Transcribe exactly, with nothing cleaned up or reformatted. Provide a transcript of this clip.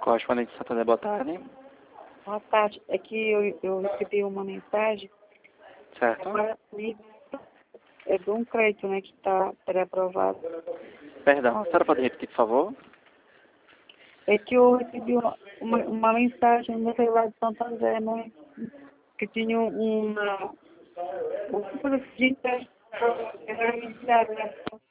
correspondente de Santander, boa tarde. Boa tarde. É que eu, eu recebi uma mensagem Certo? para mim, é de um crédito, né, que está pré-aprovado. Perdão, a senhora pode repetir, por favor? É que eu recebi uma, uma, uma mensagem no celular de Santander, né, que tinha uma... uma coisa de